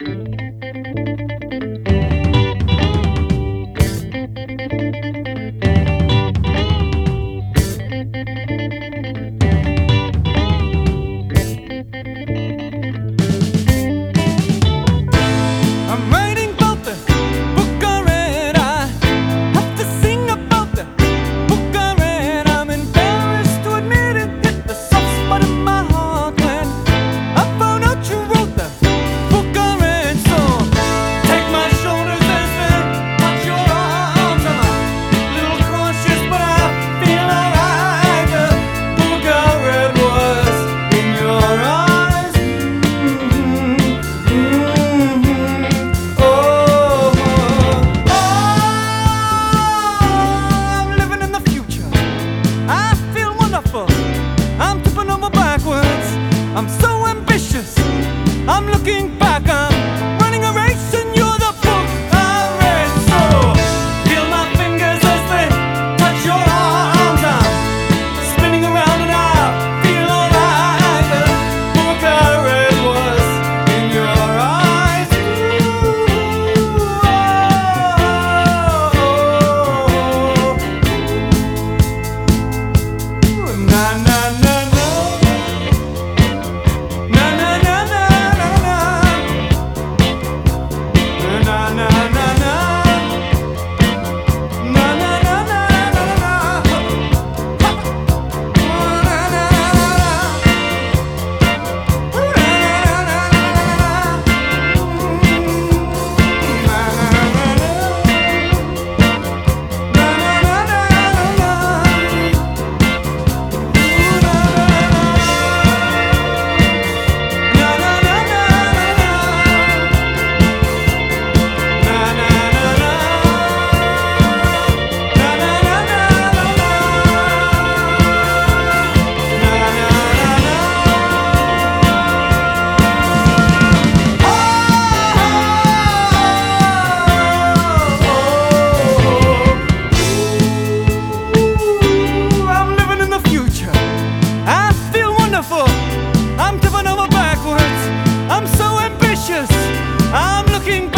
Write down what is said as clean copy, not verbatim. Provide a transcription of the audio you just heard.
I'm writing about the book I read. I have to sing about the book I read. I'm embarrassed to admit it. Hit the soft spot in my heart when I found out you wrote the book I read. So take my shoulders as they touch your arms. I'm a little cautious, but I feel alright. The book I read was in your eyes. I'm tipping over backwards. I'm so ambitious. I'm looking back. I'm running a race, and you're the book I read. So feel my fingers as they touch your arms. I'm spinning around, and I feel alright. The book I read was in your eyes. Ooh, na na na. I'm tipping over backwards. I'm so ambitious. I'm looking